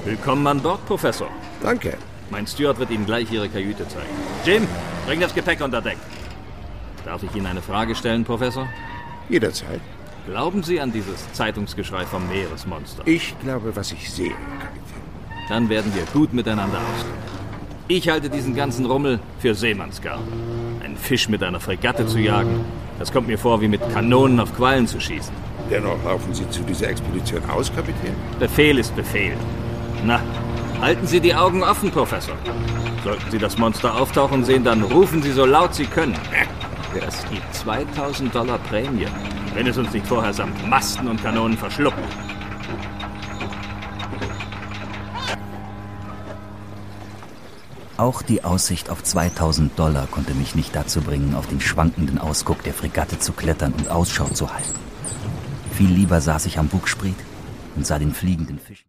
Willkommen an Bord, Professor. Danke. Mein Steward wird Ihnen gleich Ihre Kajüte zeigen. Jim, bring das Gepäck unter Deck. Darf ich Ihnen eine Frage stellen, Professor? Jederzeit. Glauben Sie an dieses Zeitungsgeschrei vom Meeresmonster? Ich glaube, was ich sehe, Kapitän. Dann werden wir gut miteinander auskommen. Ich halte diesen ganzen Rummel für Seemannsgarn. Einen Fisch mit einer Fregatte zu jagen, das kommt mir vor, wie mit Kanonen auf Quallen zu schießen. Dennoch laufen Sie zu dieser Expedition aus, Kapitän? Befehl ist Befehl. Na, halten Sie die Augen offen, Professor. Sollten Sie das Monster auftauchen sehen, dann rufen Sie so laut Sie können. Es gibt $2000 Prämie, wenn es uns nicht vorher samt Masten und Kanonen verschluckt. Auch die Aussicht auf $2000 konnte mich nicht dazu bringen, auf den schwankenden Ausguck der Fregatte zu klettern und Ausschau zu halten. Viel lieber saß ich am Bugspriet und sah den fliegenden Fischen.